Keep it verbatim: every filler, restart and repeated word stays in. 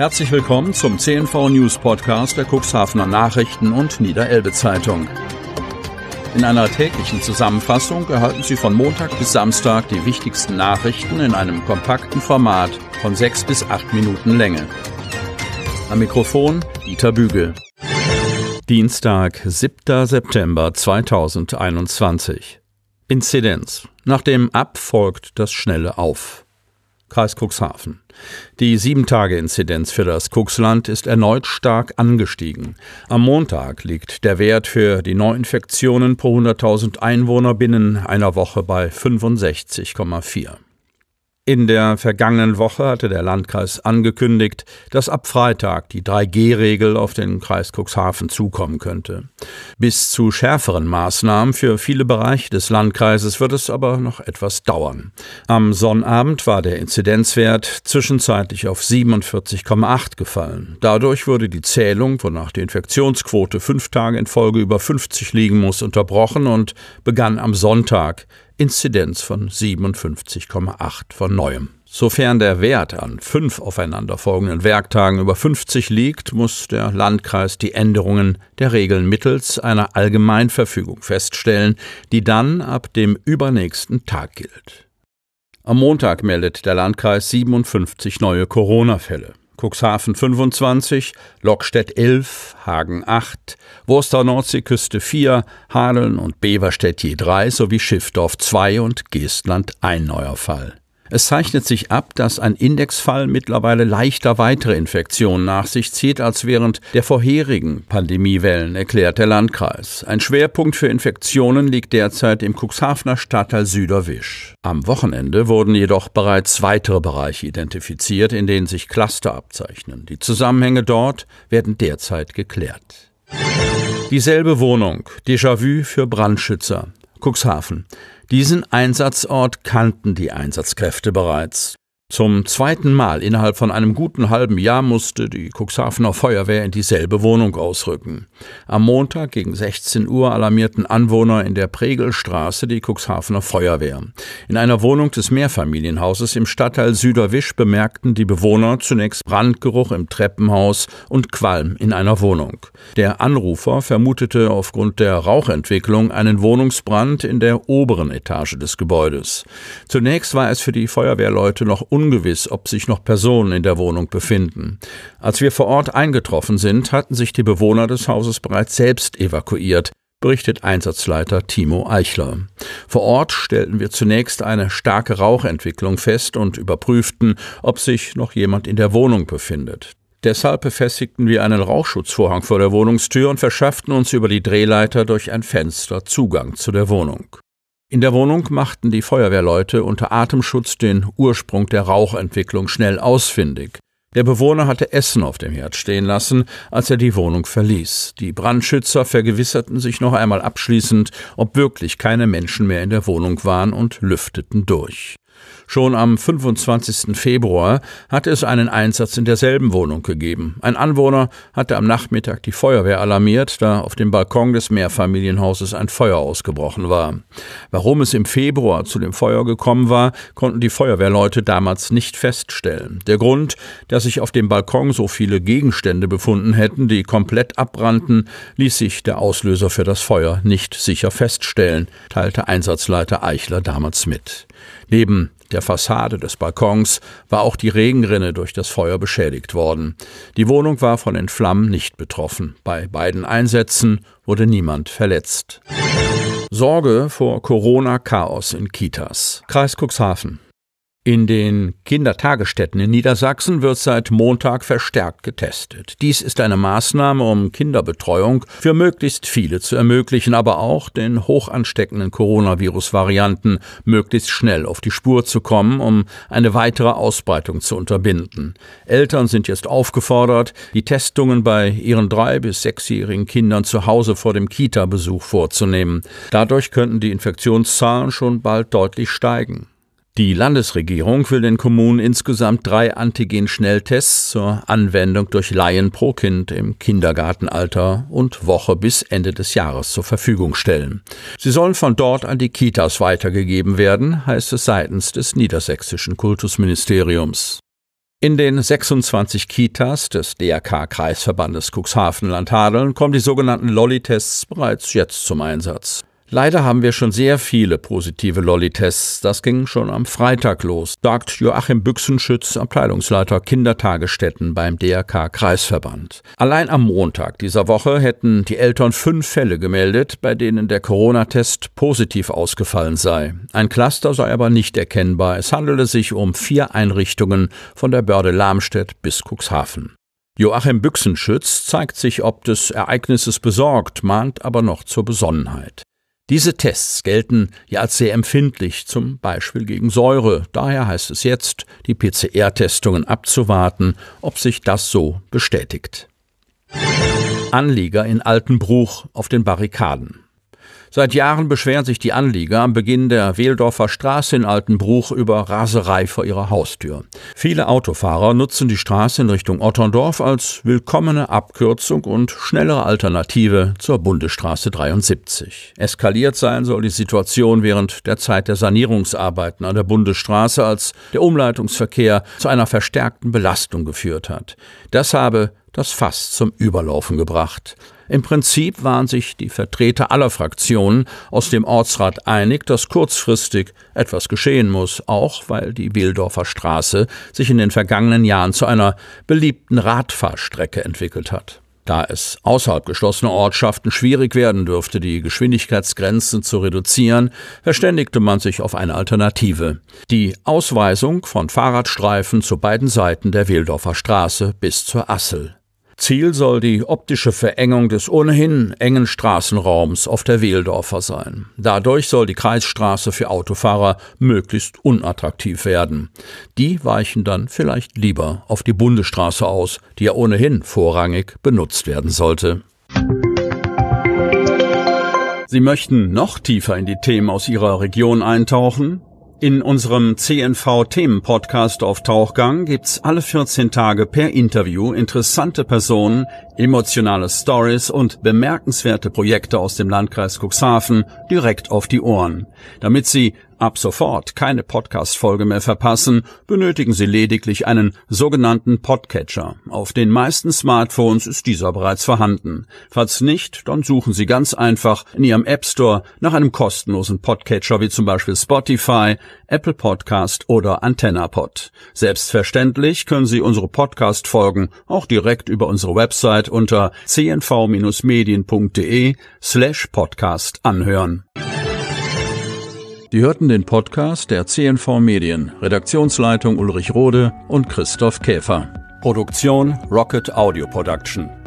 Herzlich willkommen zum C N V News Podcast der Cuxhavener Nachrichten und Niederelbe Zeitung. In einer täglichen Zusammenfassung erhalten Sie von Montag bis Samstag die wichtigsten Nachrichten in einem kompakten Format von sechs bis acht Minuten Länge. Am Mikrofon Dieter Bügel. Dienstag, siebter September zweitausendeinundzwanzig. Inzidenz. Nach dem Ab folgt das schnelle Auf. Kreis Cuxhaven. Die sieben-Tage-Inzidenz für das Cuxland ist erneut stark angestiegen. Am Montag liegt der Wert für die Neuinfektionen pro hunderttausend Einwohner binnen einer Woche bei fünfundsechzig Komma vier. In der vergangenen Woche hatte der Landkreis angekündigt, dass ab Freitag die drei G Regel auf den Kreis Cuxhaven zukommen könnte. Bis zu schärferen Maßnahmen für viele Bereiche des Landkreises wird es aber noch etwas dauern. Am Sonnabend war der Inzidenzwert zwischenzeitlich auf siebenundvierzig Komma acht gefallen. Dadurch wurde die Zählung, wonach die Infektionsquote fünf Tage in Folge über fünfzig liegen muss, unterbrochen und begann am Sonntag. Inzidenz von siebenundfünfzig Komma acht von Neuem. Sofern der Wert an fünf aufeinanderfolgenden Werktagen über fünfzig liegt, muss der Landkreis die Änderungen der Regeln mittels einer Allgemeinverfügung feststellen, die dann ab dem übernächsten Tag gilt. Am Montag meldet der Landkreis siebenundfünfzig neue Corona-Fälle. Cuxhaven fünfundzwanzig, Lokstedt elf, Hagen acht, Worster-Nordseeküste vier, Hadeln und Beverstedt je drei sowie Schiffdorf zwei und Geestland ein neuer Fall. Es zeichnet sich ab, dass ein Indexfall mittlerweile leichter weitere Infektionen nach sich zieht als während der vorherigen Pandemiewellen, erklärt der Landkreis. Ein Schwerpunkt für Infektionen liegt derzeit im Cuxhavener Stadtteil Süderwisch. Am Wochenende wurden jedoch bereits weitere Bereiche identifiziert, in denen sich Cluster abzeichnen. Die Zusammenhänge dort werden derzeit geklärt. Dieselbe Wohnung, Déjà-vu für Brandschützer. Cuxhaven. Diesen Einsatzort kannten die Einsatzkräfte bereits. Zum zweiten Mal innerhalb von einem guten halben Jahr musste die Cuxhavener Feuerwehr in dieselbe Wohnung ausrücken. Am Montag gegen sechzehn Uhr alarmierten Anwohner in der Pregelstraße die Cuxhavener Feuerwehr. In einer Wohnung des Mehrfamilienhauses im Stadtteil Süderwisch bemerkten die Bewohner zunächst Brandgeruch im Treppenhaus und Qualm in einer Wohnung. Der Anrufer vermutete aufgrund der Rauchentwicklung einen Wohnungsbrand in der oberen Etage des Gebäudes. Zunächst war es für die Feuerwehrleute noch ungewiss, ob sich noch Personen in der Wohnung befinden. Als wir vor Ort eingetroffen sind, hatten sich die Bewohner des Hauses bereits selbst evakuiert, berichtet Einsatzleiter Timo Eichler. Vor Ort stellten wir zunächst eine starke Rauchentwicklung fest und überprüften, ob sich noch jemand in der Wohnung befindet. Deshalb befestigten wir einen Rauchschutzvorhang vor der Wohnungstür und verschafften uns über die Drehleiter durch ein Fenster Zugang zu der Wohnung. In der Wohnung machten die Feuerwehrleute unter Atemschutz den Ursprung der Rauchentwicklung schnell ausfindig. Der Bewohner hatte Essen auf dem Herd stehen lassen, als er die Wohnung verließ. Die Brandschützer vergewisserten sich noch einmal abschließend, ob wirklich keine Menschen mehr in der Wohnung waren und lüfteten durch. Schon am fünfundzwanzigsten Februar hatte es einen Einsatz in derselben Wohnung gegeben. Ein Anwohner hatte am Nachmittag die Feuerwehr alarmiert, da auf dem Balkon des Mehrfamilienhauses ein Feuer ausgebrochen war. Warum es im Februar zu dem Feuer gekommen war, konnten die Feuerwehrleute damals nicht feststellen. Der Grund, dass sich auf dem Balkon so viele Gegenstände befunden hätten, die komplett abbrannten, ließ sich der Auslöser für das Feuer nicht sicher feststellen, teilte Einsatzleiter Eichler damals mit. Neben der Fassade des Balkons war auch die Regenrinne durch das Feuer beschädigt worden. Die Wohnung war von den Flammen nicht betroffen. Bei beiden Einsätzen wurde niemand verletzt. Sorge vor Corona-Chaos in Kitas. Kreis Cuxhaven. In den Kindertagesstätten in Niedersachsen wird seit Montag verstärkt getestet. Dies ist eine Maßnahme, um Kinderbetreuung für möglichst viele zu ermöglichen, aber auch den hoch ansteckenden Coronavirus-Varianten möglichst schnell auf die Spur zu kommen, um eine weitere Ausbreitung zu unterbinden. Eltern sind jetzt aufgefordert, die Testungen bei ihren drei- bis sechsjährigen Kindern zu Hause vor dem Kita-Besuch vorzunehmen. Dadurch könnten die Infektionszahlen schon bald deutlich steigen. Die Landesregierung will den Kommunen insgesamt drei Antigen-Schnelltests zur Anwendung durch Laien pro Kind im Kindergartenalter und Woche bis Ende des Jahres zur Verfügung stellen. Sie sollen von dort an die Kitas weitergegeben werden, heißt es seitens des niedersächsischen Kultusministeriums. In den sechsundzwanzig Kitas des D R K-Kreisverbandes Cuxhaven-Land-Hadeln kommen die sogenannten Lolli-Tests bereits jetzt zum Einsatz. Leider haben wir schon sehr viele positive Lolli-Tests. Das ging schon am Freitag los, sagt Joachim Büchsenschütz, Abteilungsleiter Kindertagesstätten beim D R K-Kreisverband. Allein am Montag dieser Woche hätten die Eltern fünf Fälle gemeldet, bei denen der Corona-Test positiv ausgefallen sei. Ein Cluster sei aber nicht erkennbar. Es handele sich um vier Einrichtungen von der Börde Lamstedt bis Cuxhaven. Joachim Büchsenschütz zeigt sich ob des Ereignisses besorgt, mahnt aber noch zur Besonnenheit. Diese Tests gelten ja als sehr empfindlich, zum Beispiel gegen Säure. Daher heißt es jetzt, die P C R-Testungen abzuwarten, ob sich das so bestätigt. Anlieger in Altenbruch auf den Barrikaden. Seit Jahren beschweren sich die Anlieger am Beginn der Wehldorfer Straße in Altenbruch über Raserei vor ihrer Haustür. Viele Autofahrer nutzen die Straße in Richtung Otterndorf als willkommene Abkürzung und schnellere Alternative zur Bundesstraße dreiundsiebzig. Eskaliert sein soll die Situation während der Zeit der Sanierungsarbeiten an der Bundesstraße, als der Umleitungsverkehr zu einer verstärkten Belastung geführt hat. Das habe das Fass zum Überlaufen gebracht. Im Prinzip waren sich die Vertreter aller Fraktionen aus dem Ortsrat einig, dass kurzfristig etwas geschehen muss, auch weil die Wehldorfer Straße sich in den vergangenen Jahren zu einer beliebten Radfahrstrecke entwickelt hat. Da es außerhalb geschlossener Ortschaften schwierig werden dürfte, die Geschwindigkeitsgrenzen zu reduzieren, verständigte man sich auf eine Alternative: die Ausweisung von Fahrradstreifen zu beiden Seiten der Wehldorfer Straße bis zur Assel. Ziel soll die optische Verengung des ohnehin engen Straßenraums auf der Wehldorfer sein. Dadurch soll die Kreisstraße für Autofahrer möglichst unattraktiv werden. Die weichen dann vielleicht lieber auf die Bundesstraße aus, die ja ohnehin vorrangig benutzt werden sollte. Sie möchten noch tiefer in die Themen aus Ihrer Region eintauchen? In unserem C N V-Themen-Podcast auf Tauchgang gibt's alle vierzehn Tage per Interview interessante Personen, emotionale Stories und bemerkenswerte Projekte aus dem Landkreis Cuxhaven direkt auf die Ohren. Damit Sie ab sofort keine Podcast-Folge mehr verpassen, benötigen Sie lediglich einen sogenannten Podcatcher. Auf den meisten Smartphones ist dieser bereits vorhanden. Falls nicht, dann suchen Sie ganz einfach in Ihrem App Store nach einem kostenlosen Podcatcher wie zum Beispiel Spotify, Apple Podcast oder AntennaPod. Selbstverständlich können Sie unsere Podcast-Folgen auch direkt über unsere Website unter c n v Bindestrich medien punkt d e slash podcast anhören. Sie hörten den Podcast der C N V Medien, Redaktionsleitung Ulrich Rode und Christoph Käfer. Produktion Rocket Audio Production.